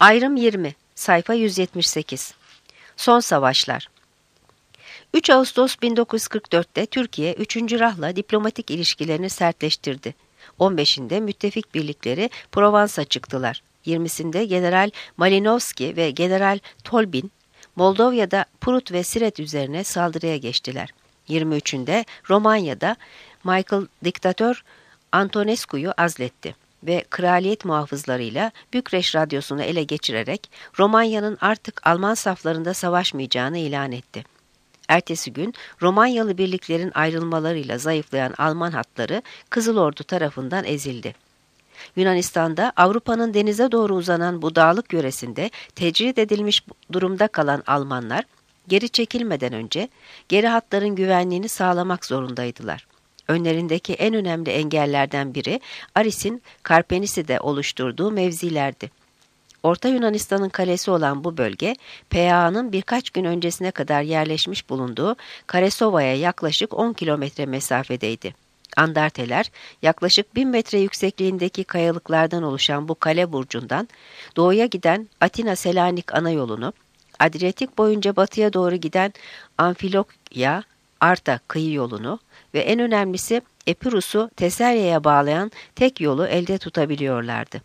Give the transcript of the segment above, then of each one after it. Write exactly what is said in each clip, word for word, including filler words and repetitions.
Ayrım yirmi, sayfa yüz yetmiş sekiz. Son Savaşlar. üç Ağustos bin dokuz yüz kırk dört'te Türkiye üçüncü Rah'la diplomatik ilişkilerini sertleştirdi. on beşinde müttefik birlikleri Provans'a çıktılar. yirmisinde General Malinowski ve General Tolbin, Moldova'da Prut ve Siret üzerine saldırıya geçtiler. yirmi üçünde Romanya'da Michael diktatör Antonescu'yu azletti ve kraliyet muhafızlarıyla Bükreş radyosunu ele geçirerek Romanya'nın artık Alman saflarında savaşmayacağını ilan etti. Ertesi gün Romanyalı birliklerin ayrılmalarıyla zayıflayan Alman hatları Kızıl Ordu tarafından ezildi. Yunanistan'da Avrupa'nın denize doğru uzanan bu dağlık yöresinde tecrid edilmiş durumda kalan Almanlar geri çekilmeden önce geri hatların güvenliğini sağlamak zorundaydılar. Önlerindeki en önemli engellerden biri Aris'in Karpenisi'de oluşturduğu mevzilerdi. Orta Yunanistan'ın kalesi olan bu bölge, P A A'nın birkaç gün öncesine kadar yerleşmiş bulunduğu Karesova'ya yaklaşık on kilometre mesafedeydi. Andarteler, yaklaşık bin metre yüksekliğindeki kayalıklardan oluşan bu kale burcundan doğuya giden Atina-Selanik ana yolunu, Adriyatik boyunca batıya doğru giden Amfilokya, Arta kıyı yolunu ve en önemlisi Epirus'u Tesarya'ya bağlayan tek yolu elde tutabiliyorlardı.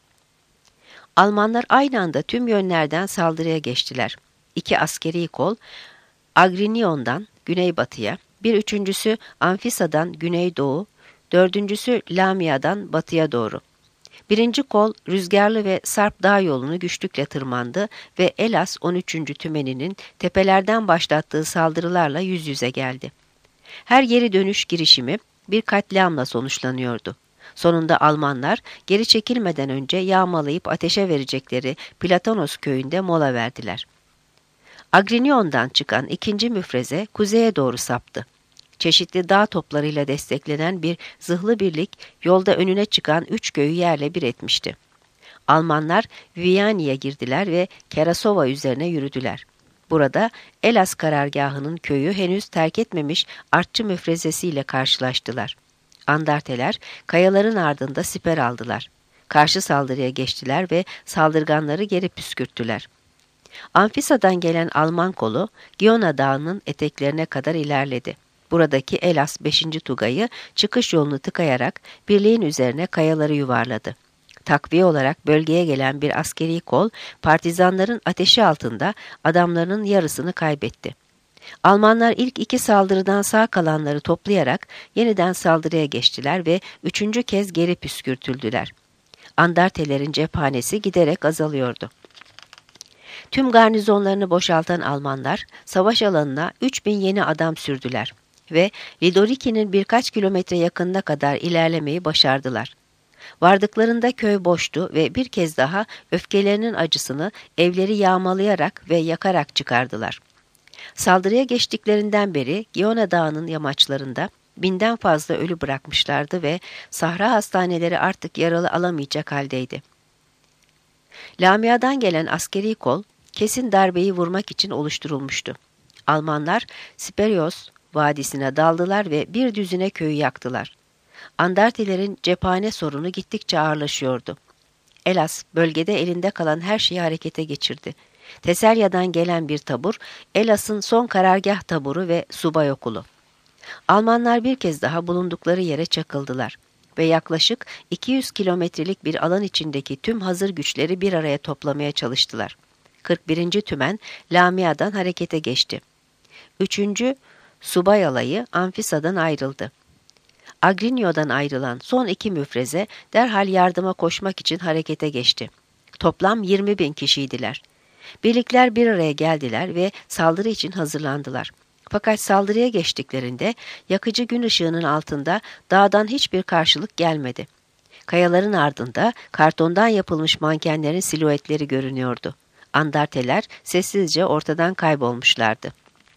Almanlar aynı anda tüm yönlerden saldırıya geçtiler. İki askeri kol, Agrinion'dan güneybatıya, bir üçüncüsü Amfisa'dan güneydoğu, dördüncüsü Lamia'dan batıya doğru. Birinci kol rüzgarlı ve Sarp dağ yolunu güçlükle tırmandı ve Elas on üçüncü tümeninin tepelerden başlattığı saldırılarla yüz yüze geldi. Her geri dönüş girişimi bir katliamla sonuçlanıyordu. Sonunda Almanlar geri çekilmeden önce yağmalayıp ateşe verecekleri Platanos köyünde mola verdiler. Agrinion'dan çıkan ikinci müfreze kuzeye doğru saptı. Çeşitli dağ toplarıyla desteklenen bir zırhlı birlik yolda önüne çıkan üç köyü yerle bir etmişti. Almanlar Viani'ye girdiler ve Kerasova üzerine yürüdüler. Burada Elas karargahının köyü henüz terk etmemiş artçı müfrezesiyle karşılaştılar. Andarteler kayaların ardında siper aldılar. Karşı saldırıya geçtiler ve saldırganları geri püskürttüler. Amfisa'dan gelen Alman kolu Giona Dağı'nın eteklerine kadar ilerledi. Buradaki Elas beşinci Tugay'ı çıkış yolunu tıkayarak birliğin üzerine kayaları yuvarladı. Takviye olarak bölgeye gelen bir askeri kol partizanların ateşi altında adamlarının yarısını kaybetti. Almanlar ilk iki saldırıdan sağ kalanları toplayarak yeniden saldırıya geçtiler ve üçüncü kez geri püskürtüldüler. Andartelerin cephanesi giderek azalıyordu. Tüm garnizonlarını boşaltan Almanlar savaş alanına üç bin yeni adam sürdüler ve Lidoriki'nin birkaç kilometre yakınına kadar ilerlemeyi başardılar. Vardıklarında köy boştu ve bir kez daha öfkelerinin acısını evleri yağmalayarak ve yakarak çıkardılar. Saldırıya geçtiklerinden beri Giona Dağı'nın yamaçlarında binden fazla ölü bırakmışlardı ve sahra hastaneleri artık yaralı alamayacak haldeydi. Lamia'dan gelen askeri kol kesin darbeyi vurmak için oluşturulmuştu. Almanlar Siperios vadisine daldılar ve bir düzine köyü yaktılar. Andartelerin cephane sorunu gittikçe ağırlaşıyordu. Elas bölgede elinde kalan her şeyi harekete geçirdi. Tesarya'dan gelen bir tabur, Elas'ın son karargah taburu ve subay okulu. Almanlar bir kez daha bulundukları yere çakıldılar ve yaklaşık iki yüz kilometrelik bir alan içindeki tüm hazır güçleri bir araya toplamaya çalıştılar. kırk birinci Tümen Lamia'dan harekete geçti. üçüncü Subay alayı Amfisa'dan ayrıldı. Agrinio'dan ayrılan son iki müfreze derhal yardıma koşmak için harekete geçti. Toplam yirmi bin kişiydiler. Birlikler bir araya geldiler ve saldırı için hazırlandılar. Fakat saldırıya geçtiklerinde yakıcı gün ışığının altında dağdan hiçbir karşılık gelmedi. Kayaların ardında kartondan yapılmış mankenlerin silüetleri görünüyordu. Andarteler sessizce ortadan kaybolmuşlardı.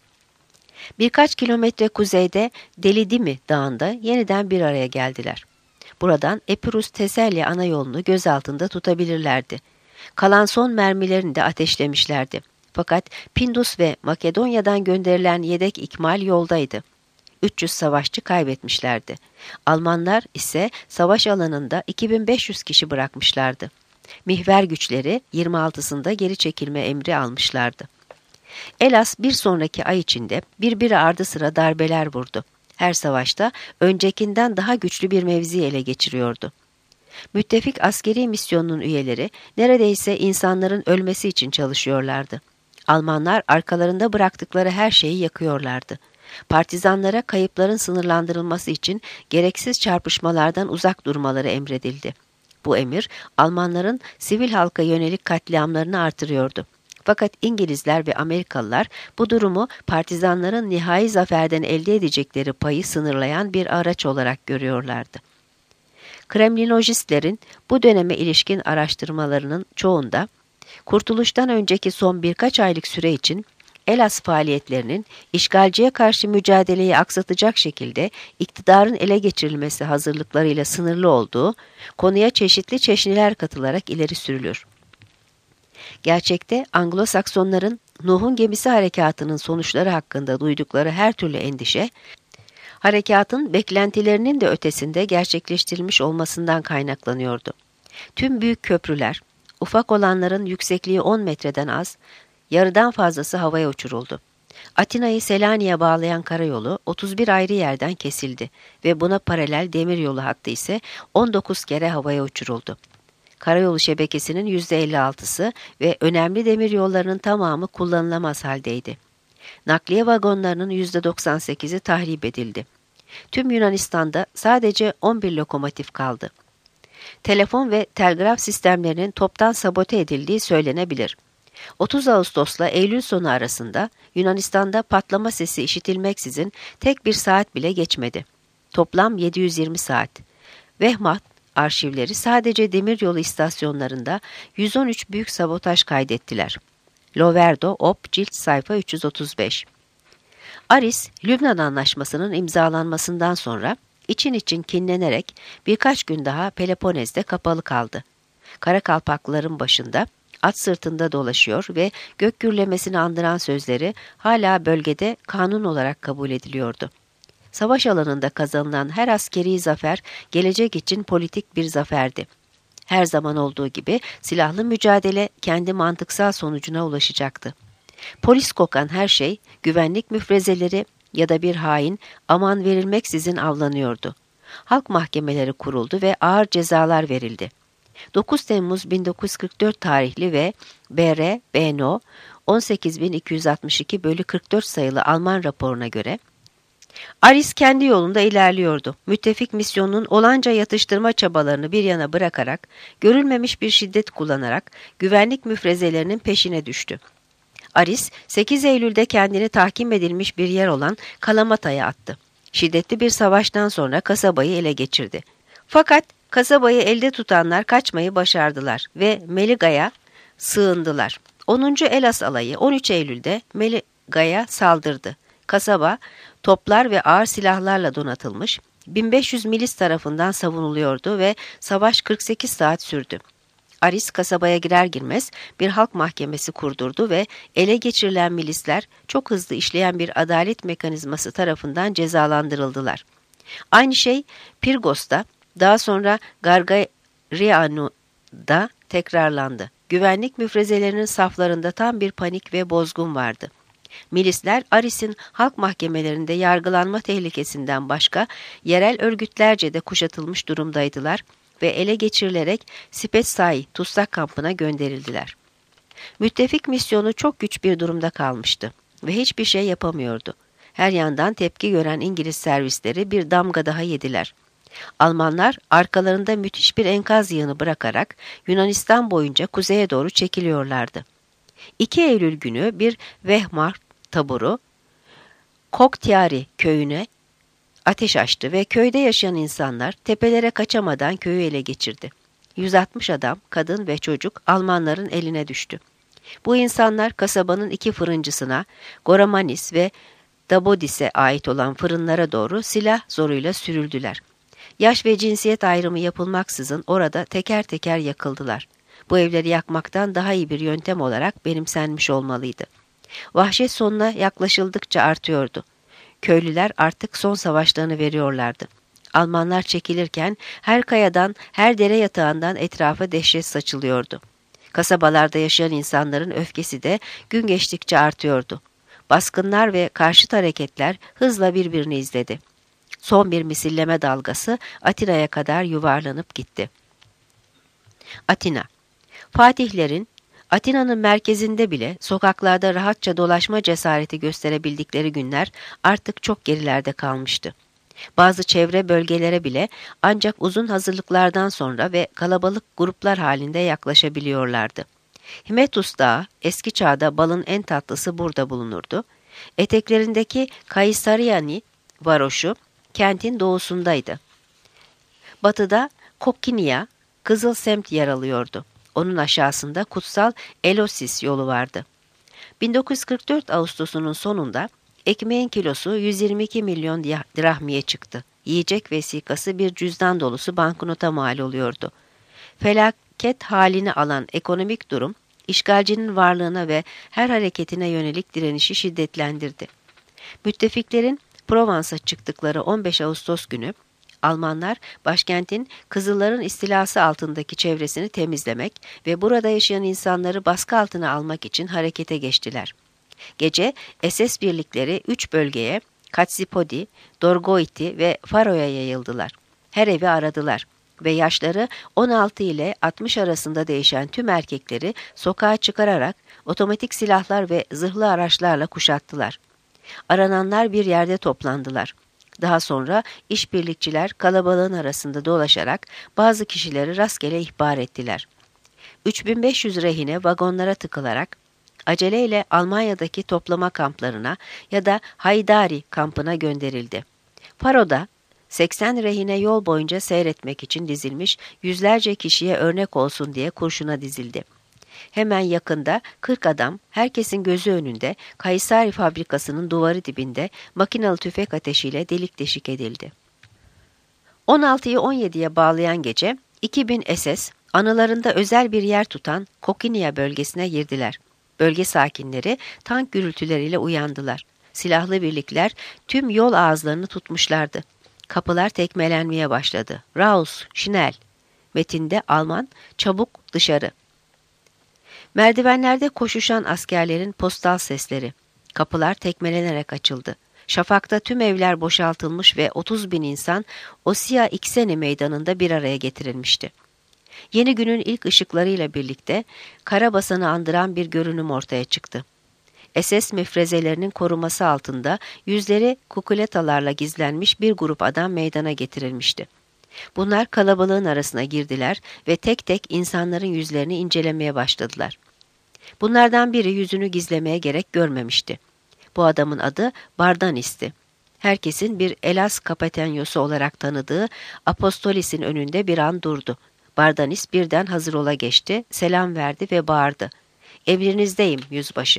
Birkaç kilometre kuzeyde Delidimi Dağı'nda yeniden bir araya geldiler. Buradan Epirus-Teselya ana yolunu göz altında tutabilirlerdi. Kalan son mermilerini de ateşlemişlerdi. Fakat Pindus ve Makedonya'dan gönderilen yedek ikmal yoldaydı. üç yüz savaşçı kaybetmişlerdi. Almanlar ise savaş alanında iki bin beş yüz kişi bırakmışlardı. Mihver güçleri yirmi altısında geri çekilme emri almışlardı. Elas bir sonraki ay içinde birbiri ardı sıra darbeler vurdu. Her savaşta öncekinden daha güçlü bir mevzi ele geçiriyordu. Müttefik askeri misyonunun üyeleri neredeyse insanların ölmesi için çalışıyorlardı. Almanlar arkalarında bıraktıkları her şeyi yakıyorlardı. Partizanlara kayıpların sınırlandırılması için gereksiz çarpışmalardan uzak durmaları emredildi. Bu emir Almanların sivil halka yönelik katliamlarını artırıyordu. Fakat İngilizler ve Amerikalılar bu durumu partizanların nihai zaferden elde edecekleri payı sınırlayan bir araç olarak görüyorlardı. Kremlinolojistlerin bu döneme ilişkin araştırmalarının çoğunda, kurtuluştan önceki son birkaç aylık süre için Elas faaliyetlerinin işgalciye karşı mücadeleyi aksatacak şekilde iktidarın ele geçirilmesi hazırlıklarıyla sınırlı olduğu konuya çeşitli çeşniler katılarak ileri sürülür. Gerçekte Anglo-Saksonların Nuh'un gemisi harekatının sonuçları hakkında duydukları her türlü endişe, harekatın beklentilerinin de ötesinde gerçekleştirilmiş olmasından kaynaklanıyordu. Tüm büyük köprüler, ufak olanların yüksekliği on metreden az, yarıdan fazlası havaya uçuruldu. Atina'yı Selanik'e bağlayan karayolu otuz bir ayrı yerden kesildi ve buna paralel demiryolu hattı ise on dokuz kere havaya uçuruldu. Karayolu şebekesinin yüzde elli altısı ve önemli demiryollarının tamamı kullanılamaz haldeydi. Nakliye vagonlarının yüzde doksan sekizi tahrip edildi. Tüm Yunanistan'da sadece on bir lokomotif kaldı. Telefon ve telgraf sistemlerinin toptan sabote edildiği söylenebilir. otuz Ağustos'la Eylül sonu arasında Yunanistan'da patlama sesi işitilmeksizin tek bir saat bile geçmedi. Toplam yedi yüz yirmi saat. Wehrmacht arşivleri sadece demiryolu istasyonlarında yüz on üç büyük sabotaj kaydettiler. Loverdo, Op, cilt sayfa üç yüz otuz beş. Aris, Lübnan Anlaşması'nın imzalanmasından sonra için için kinlenerek birkaç gün daha Peloponez'de kapalı kaldı. Karakalpaklıların başında, at sırtında dolaşıyor ve gök gürlemesini andıran sözleri hala bölgede kanun olarak kabul ediliyordu. Savaş alanında kazanılan her askeri zafer gelecek için politik bir zaferdi. Her zaman olduğu gibi silahlı mücadele kendi mantıksal sonucuna ulaşacaktı. Polis kokan her şey, güvenlik müfrezeleri ya da bir hain aman verilmeksizin avlanıyordu. Halk mahkemeleri kuruldu ve ağır cezalar verildi. dokuz Temmuz bin dokuz yüz kırk dört tarihli ve B R B N O on sekiz bin iki yüz altmış iki bölü kırk dört sayılı Alman raporuna göre, Aris kendi yolunda ilerliyordu. Müttefik misyonunun olanca yatıştırma çabalarını bir yana bırakarak, görülmemiş bir şiddet kullanarak güvenlik müfrezelerinin peşine düştü. Aris, sekiz Eylül'de kendini tahkim edilmiş bir yer olan Kalamata'ya attı. Şiddetli bir savaştan sonra kasabayı ele geçirdi. Fakat kasabayı elde tutanlar kaçmayı başardılar ve Meliga'ya sığındılar. onuncu Elas alayı on üç Eylül'de Meliga'ya saldırdı. Kasaba, toplar ve ağır silahlarla donatılmış, bin beş yüz milis tarafından savunuluyordu ve savaş kırk sekiz saat sürdü. Aris kasabaya girer girmez bir halk mahkemesi kurdurdu ve ele geçirilen milisler çok hızlı işleyen bir adalet mekanizması tarafından cezalandırıldılar. Aynı şey Pirgos'ta, daha sonra Gargariano'da tekrarlandı. Güvenlik müfrezelerinin saflarında tam bir panik ve bozgun vardı. Milisler Aris'in halk mahkemelerinde yargılanma tehlikesinden başka yerel örgütlerce de kuşatılmış durumdaydılar ve ele geçirilerek Spetsai tutsak kampına gönderildiler. Müttefik misyonu çok güç bir durumda kalmıştı ve hiçbir şey yapamıyordu. Her yandan tepki gören İngiliz servisleri bir damga daha yediler. Almanlar arkalarında müthiş bir enkaz yığını bırakarak Yunanistan boyunca kuzeye doğru çekiliyorlardı. iki Eylül günü bir Wehrmacht taburu Koktiari köyüne ateş açtı ve köyde yaşayan insanlar tepelere kaçamadan köyü ele geçirdi. yüz altmış adam, kadın ve çocuk Almanların eline düştü. Bu insanlar kasabanın iki fırıncısına, Goramanis ve Dabodis'e ait olan fırınlara doğru silah zoruyla sürüldüler. Yaş ve cinsiyet ayrımı yapılmaksızın orada teker teker yakıldılar. Bu evleri yakmaktan daha iyi bir yöntem olarak benimsenmiş olmalıydı. Vahşet sonuna yaklaşıldıkça artıyordu. Köylüler artık son savaşlarını veriyorlardı. Almanlar çekilirken her kayadan, her dere yatağından etrafa dehşet saçılıyordu. Kasabalarda yaşayan insanların öfkesi de gün geçtikçe artıyordu. Baskınlar ve karşıt hareketler hızla birbirini izledi. Son bir misilleme dalgası Atina'ya kadar yuvarlanıp gitti. Atina. Fatihlerin Atina'nın merkezinde bile sokaklarda rahatça dolaşma cesareti gösterebildikleri günler artık çok gerilerde kalmıştı. Bazı çevre bölgelere bile ancak uzun hazırlıklardan sonra ve kalabalık gruplar halinde yaklaşabiliyorlardı. Himetus Dağı, eski çağda balın en tatlısı burada bulunurdu. Eteklerindeki Kaysariani varoşu kentin doğusundaydı. Batıda Kokkinia, Kızıl Semt yer alıyordu. Onun aşağısında kutsal Elosis yolu vardı. bin dokuz yüz kırk dört Ağustos'unun sonunda ekmeğin kilosu yüz yirmi iki milyon drahmiye çıktı. Yiyecek vesikası bir cüzdan dolusu banknota mal oluyordu. Felaket halini alan ekonomik durum, işgalcinin varlığına ve her hareketine yönelik direnişi şiddetlendirdi. Müttefiklerin Provence'a çıktıkları on beş Ağustos günü, Almanlar başkentin Kızılların istilası altındaki çevresini temizlemek ve burada yaşayan insanları baskı altına almak için harekete geçtiler. Gece S S birlikleri üç bölgeye, Katsipodi, Dorgoiti ve Faro'ya yayıldılar. Her evi aradılar ve yaşları on altı ile altmış arasında değişen tüm erkekleri sokağa çıkararak otomatik silahlar ve zırhlı araçlarla kuşattılar. Arananlar bir yerde toplandılar. Daha sonra işbirlikçiler kalabalığın arasında dolaşarak bazı kişileri rastgele ihbar ettiler. üç bin beş yüz rehine vagonlara tıkılarak aceleyle Almanya'daki toplama kamplarına ya da Haydari kampına gönderildi. Faro'da seksen rehine yol boyunca seyretmek için dizilmiş yüzlerce kişiye örnek olsun diye kurşuna dizildi. Hemen yakında kırk adam herkesin gözü önünde Kaysari fabrikasının duvarı dibinde makinalı tüfek ateşiyle delik deşik edildi. on altıyı on yediye bağlayan gece iki bin S S anılarında özel bir yer tutan Kokkinia bölgesine girdiler. Bölge sakinleri tank gürültüleriyle uyandılar. Silahlı birlikler tüm yol ağızlarını tutmuşlardı. Kapılar tekmelenmeye başladı. Raus, Schnell. Metinde Alman, çabuk dışarı. Merdivenlerde koşuşan askerlerin postal sesleri. Kapılar tekmelenerek açıldı. Şafakta tüm evler boşaltılmış ve otuz bin insan Osia Ikseni meydanında bir araya getirilmişti. Yeni günün ilk ışıklarıyla birlikte Karabasan'ı andıran bir görünüm ortaya çıktı. S S müfrezelerinin koruması altında yüzleri kukuletalarla gizlenmiş bir grup adam meydana getirilmişti. Bunlar kalabalığın arasına girdiler ve tek tek insanların yüzlerini incelemeye başladılar. Bunlardan biri yüzünü gizlemeye gerek görmemişti. Bu adamın adı Bardanis'ti. Herkesin bir Elas Kapetenyosu olarak tanıdığı Apostolis'in önünde bir an durdu. Bardanis birden hazır ola geçti, selam verdi ve bağırdı. "Emrinizdeyim yüzbaşı."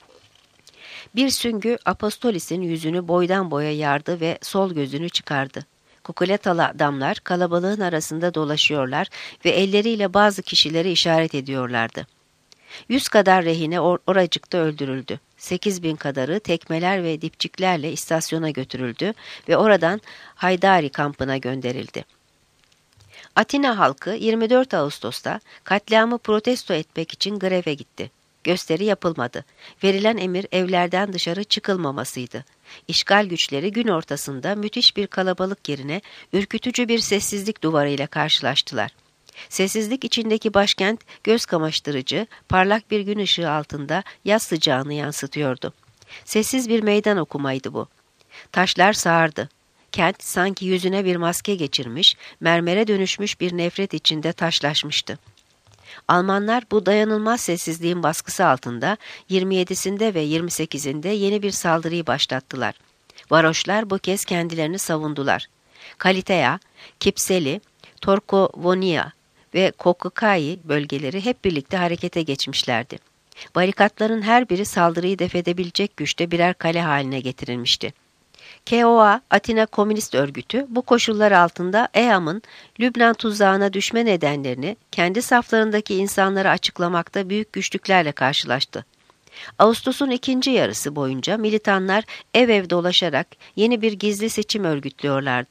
Bir süngü Apostolis'in yüzünü boydan boya yardı ve sol gözünü çıkardı. Kukuletalı adamlar kalabalığın arasında dolaşıyorlar ve elleriyle bazı kişileri işaret ediyorlardı. Yüz kadar rehine or oracıkta öldürüldü. Sekiz bin kadarı tekmeler ve dipçiklerle istasyona götürüldü ve oradan Haydari kampına gönderildi. Atina halkı yirmi dört Ağustos'ta katliamı protesto etmek için greve gitti. Gösteri yapılmadı. Verilen emir evlerden dışarı çıkılmamasıydı. İşgal güçleri gün ortasında müthiş bir kalabalık yerine ürkütücü bir sessizlik duvarıyla karşılaştılar. Sessizlik içindeki başkent göz kamaştırıcı, parlak bir gün ışığı altında yaz sıcağını yansıtıyordu. Sessiz bir meydan okumaydı bu. Taşlar sağırdı. Kent sanki yüzüne bir maske geçirmiş, mermere dönüşmüş bir nefret içinde taşlaşmıştı. Almanlar bu dayanılmaz sessizliğin baskısı altında yirmi yedisinde ve yirmi sekizinde yeni bir saldırıyı başlattılar. Varoşlar bu kez kendilerini savundular. Kalitea, Kipseli, Torkovonia ve Kokukai bölgeleri hep birlikte harekete geçmişlerdi. Barikatların her biri saldırıyı def edebilecek güçte birer kale haline getirilmişti. K O A, Atina Komünist Örgütü, bu koşullar altında E A M'ın Lübnan tuzağına düşme nedenlerini kendi saflarındaki insanlara açıklamakta büyük güçlüklerle karşılaştı. Ağustos'un ikinci yarısı boyunca militanlar ev ev dolaşarak yeni bir gizli seçim örgütlüyorlardı.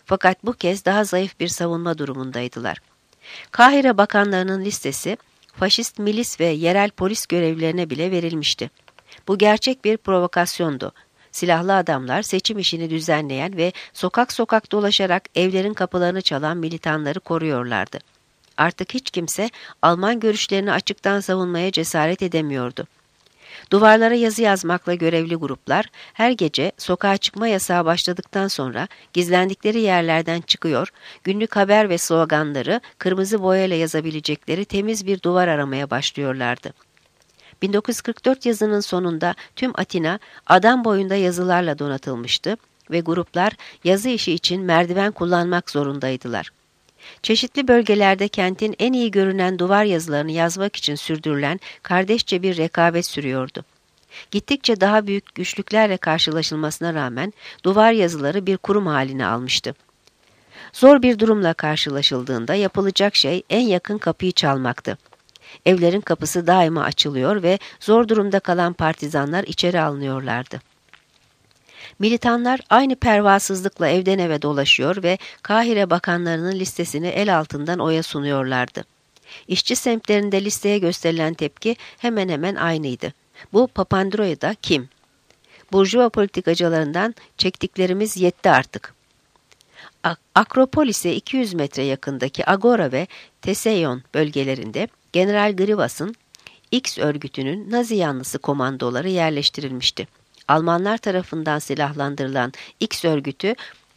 Fakat bu kez daha zayıf bir savunma durumundaydılar. Kahire bakanlarının listesi, faşist milis ve yerel polis görevlilerine bile verilmişti. Bu gerçek bir provokasyondu. Silahlı adamlar seçim işini düzenleyen ve sokak sokak dolaşarak evlerin kapılarını çalan militanları koruyorlardı. Artık hiç kimse Alman görüşlerini açıktan savunmaya cesaret edemiyordu. Duvarlara yazı yazmakla görevli gruplar her gece sokağa çıkma yasağı başladıktan sonra gizlendikleri yerlerden çıkıyor, günlük haber ve sloganları kırmızı boyayla yazabilecekleri temiz bir duvar aramaya başlıyorlardı. bin dokuz yüz kırk dört yazının sonunda tüm Atina adam boyunda yazılarla donatılmıştı ve gruplar yazı işi için merdiven kullanmak zorundaydılar. Çeşitli bölgelerde kentin en iyi görünen duvar yazılarını yazmak için sürdürülen kardeşçe bir rekabet sürüyordu. Gittikçe daha büyük güçlüklerle karşılaşılmasına rağmen duvar yazıları bir kurum haline almıştı. Zor bir durumla karşılaşıldığında yapılacak şey en yakın kapıyı çalmaktı. Evlerin kapısı daima açılıyor ve zor durumda kalan partizanlar içeri alınıyorlardı. Militanlar aynı pervasızlıkla evden eve dolaşıyor ve Kahire bakanlarının listesini el altından oya sunuyorlardı. İşçi semtlerinde listeye gösterilen tepki hemen hemen aynıydı. Bu Papandreou'da kim? Burjuva politikacılarından çektiklerimiz yetti artık. Akropolis'e iki yüz metre yakındaki Agora ve Teseion bölgelerinde General Grivas'ın X örgütünün Nazi yanlısı komandoları yerleştirilmişti. Almanlar tarafından silahlandırılan X örgütü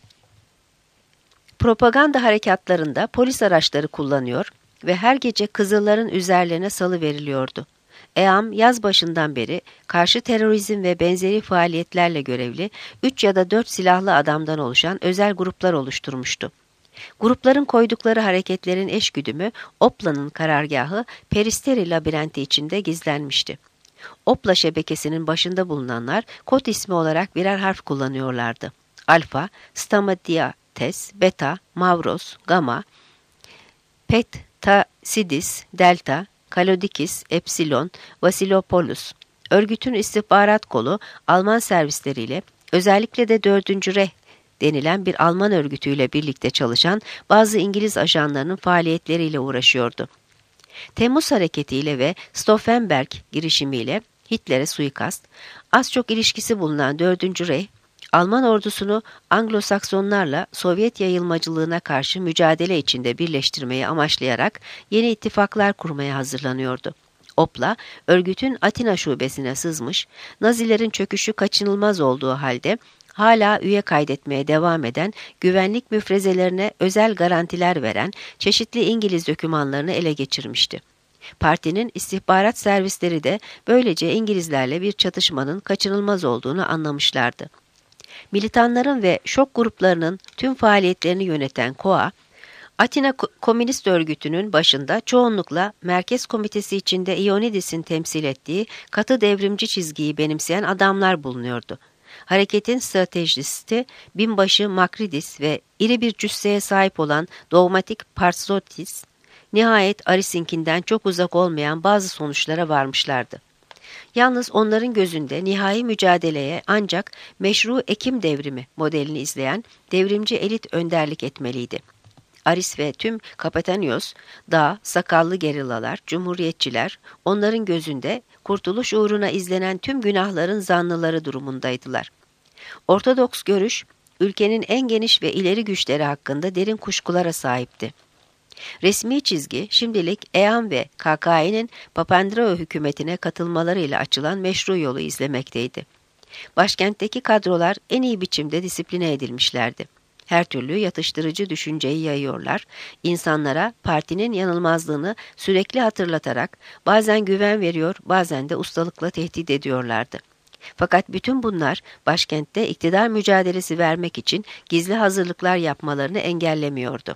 propaganda harekatlarında polis araçları kullanıyor ve her gece Kızılların üzerlerine salı veriliyordu. E A M yaz başından beri karşı terörizm ve benzeri faaliyetlerle görevli üç ya da dört silahlı adamdan oluşan özel gruplar oluşturmuştu. Grupların koydukları hareketlerin eşgüdümü Opla'nın karargahı Peristeri labirenti içinde gizlenmişti. Opla şebekesinin başında bulunanlar kod ismi olarak birer harf kullanıyorlardı. Alfa, Stamatiates, Beta, Mavros, Gamma, Pet, Ta, Sidis, Delta, Kalodikis, Epsilon, Vasilopoulos. Örgütün istihbarat kolu Alman servisleriyle, özellikle de dördüncü Reich denilen bir Alman örgütüyle birlikte çalışan bazı İngiliz ajanlarının faaliyetleriyle uğraşıyordu. Temmuz hareketiyle ve Stauffenberg girişimiyle Hitler'e suikast, az çok ilişkisi bulunan dördüncü Reich, Alman ordusunu Anglo-Saksonlarla Sovyet yayılmacılığına karşı mücadele içinde birleştirmeyi amaçlayarak yeni ittifaklar kurmaya hazırlanıyordu. Opla, örgütün Atina şubesine sızmış, Nazilerin çöküşü kaçınılmaz olduğu halde hala üye kaydetmeye devam eden, güvenlik müfrezelerine özel garantiler veren çeşitli İngiliz dokümanlarını ele geçirmişti. Partinin istihbarat servisleri de böylece İngilizlerle bir çatışmanın kaçınılmaz olduğunu anlamışlardı. Militanların ve şok gruplarının tüm faaliyetlerini yöneten K O A, Atina Komünist Örgütü'nün başında çoğunlukla Merkez Komitesi içinde Ionidis'in temsil ettiği katı devrimci çizgiyi benimseyen adamlar bulunuyordu. Hareketin stratejisti binbaşı Makridis ve iri bir cüsseye sahip olan dogmatik Partsotis, nihayet Aris'inkinden çok uzak olmayan bazı sonuçlara varmışlardı. Yalnız onların gözünde nihai mücadeleye ancak meşru Ekim devrimi modelini izleyen devrimci elit önderlik etmeliydi. Aris ve tüm Kapatanios, dağ, sakallı gerillalar, cumhuriyetçiler, onların gözünde kurtuluş uğruna izlenen tüm günahların zanlıları durumundaydılar. Ortodoks görüş, ülkenin en geniş ve ileri güçleri hakkında derin kuşkulara sahipti. Resmi çizgi şimdilik E A M ve K K E'nin Papandreou hükümetine katılmalarıyla açılan meşru yolu izlemekteydi. Başkentteki kadrolar en iyi biçimde disipline edilmişlerdi. Her türlü yatıştırıcı düşünceyi yayıyorlar, insanlara partinin yanılmazlığını sürekli hatırlatarak bazen güven veriyor, bazen de ustalıkla tehdit ediyorlardı. Fakat bütün bunlar başkentte iktidar mücadelesi vermek için gizli hazırlıklar yapmalarını engellemiyordu.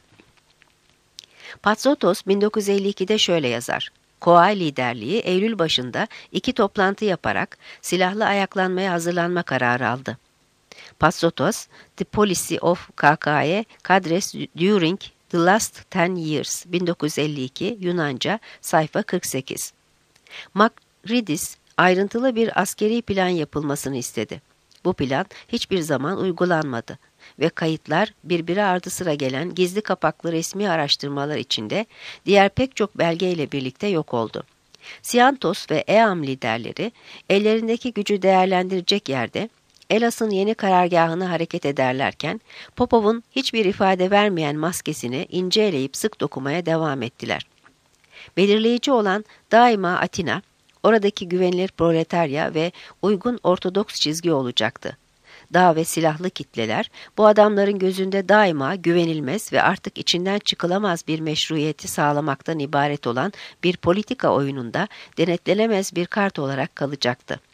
Patsotos bin dokuz yüz elli ikide şöyle yazar. K O A liderliği Eylül başında iki toplantı yaparak silahlı ayaklanmaya hazırlanma kararı aldı. Patsotos, The Policy of K K E Cadres During the Last Ten Years, bin dokuz yüz elli iki, Yunanca, sayfa kırk sekiz. Makridis, ayrıntılı bir askeri plan yapılmasını istedi. Bu plan hiçbir zaman uygulanmadı. ve kayıtlar birbiri ardı sıra gelen gizli kapaklı resmi araştırmalar içinde diğer pek çok belgeyle birlikte yok oldu. Siantos ve Eam liderleri ellerindeki gücü değerlendirecek yerde Elas'ın yeni karargahına hareket ederlerken Popov'un hiçbir ifade vermeyen maskesini ince eleyip sık dokumaya devam ettiler. Belirleyici olan daima Atina, oradaki güvenilir proletarya ve uygun ortodoks çizgi olacaktı. Dağ ve silahlı kitleler bu adamların gözünde daima güvenilmez ve artık içinden çıkılamaz bir meşruiyeti sağlamaktan ibaret olan bir politika oyununda denetlenemez bir kart olarak kalacaktı.